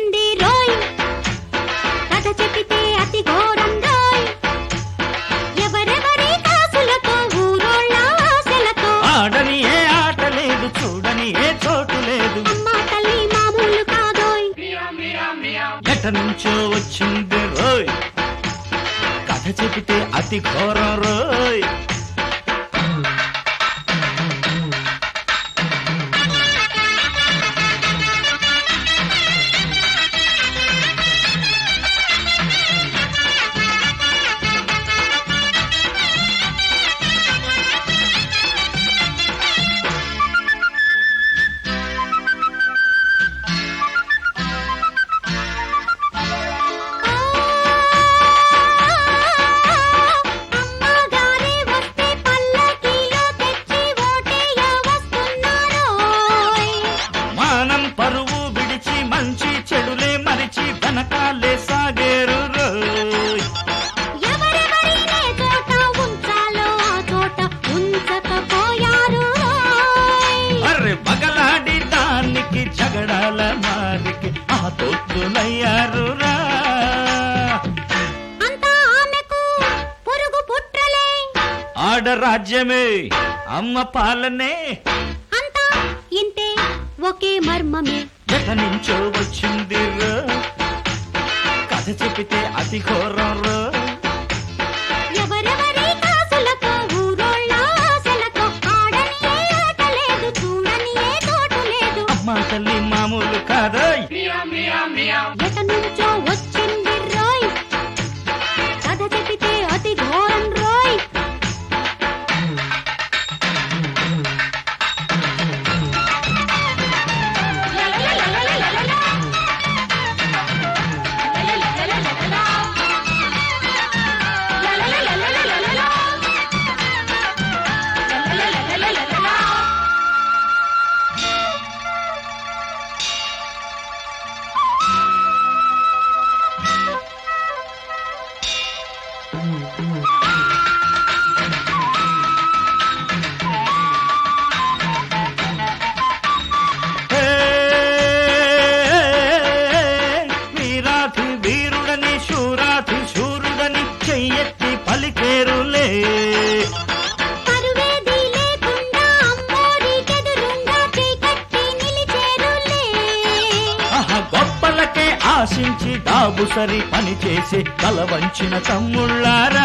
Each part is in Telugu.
వచ్చింది రోయ్ కథ చెప్పితే అతి ఘోరం రోయ్ ఎవరెవరి కాసులతో ఊరోళ్ళ ఆశలతో ఆడని ఏ ఆట లేదు చూడని ఏ చోటు లేదు అమ్మా తల్లి మామూలు కాదోయ్ ఎట నుంచో వచ్చింది రోయ్ కథ చెబితే అతి ఘోరం రోయ్ అమ్మగారే వస్తే పల్లకీలో తెచ్చి ఓటేయ వస్తున్నారోయ్ మానం పరువు విడిచి మంచి చెడులే మరిచి వెనకాలే సాగేరు రోయ్ ఎవరెవరినే చోట ఉంచాలో ఆ చోట ఉంచకపోయారు రోయ్ అర్రె బగలాడి దానికి జగడాల మారికి ఆ తొత్తులయ్యారు రా అంతా ఆమెకు పురుగు పుట్రలే ఆడరాజ్యమే అమ్మ పాలనే అంతా ఇంతే ఒకే మర్మమే ఎట నుంచో వచ్చింది రో కథ చెప్పితే అతి ఘోరం రో ఎవరెవరి కాసులతో ఊరోళ్ళ ఆశలతో ఆడని ఏ ఆట లేదు చూడని ఏ చోటు లేదు అమ్మ తల్లి మామూలు కాదోయ్ ఎట నుంచో వచ్చింది రోయ్ కథ చెప్పితే అతి ఘోరం రోయ్ హే, వీరాధి వీరుడని శూరాధి శూరుడని చెయ్యెత్తి పలికేరులే పరువేది లేకుండా అమ్మోరికెదురుంగా చేకట్టి నిలిచేరులే ఆహా గొప్పలకే ఆశించి దాబుసరి పని చేసి తల వంచిన తమ్ముళ్ళారా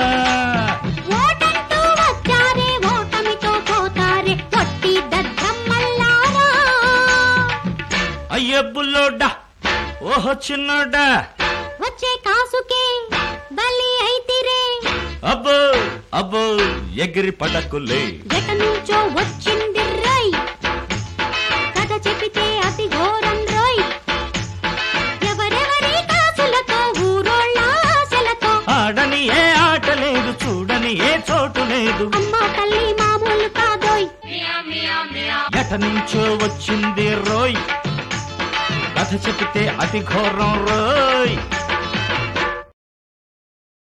ఓటంటూ వచ్చారే ఓటమితో పోతారే పొట్టి దద్దమ్మల్లారా అయ్యే బుల్లోడా ఓహో చిన్నోడా వచ్చే కాసుకే బలి అయితిరే అబ్బో అబ్బో ఎగిరి పడకులే ఎట నుంచో వచ్చింది రోయ్ కథ చెప్పితే అతి ఘోరం రోయ్ ఎవరెవరి కాసులతో ఊరోళ్ళ ఆశలతో ఆడని ఏ ఆట లేదు చూడని ఏ చోటు లేదు అమ్మా తల్లి మామూలు కాదోయ్ ఎట నుంచో వచ్చింది రోయ్ కథ చెబితే అతి ఘోరం రోయ్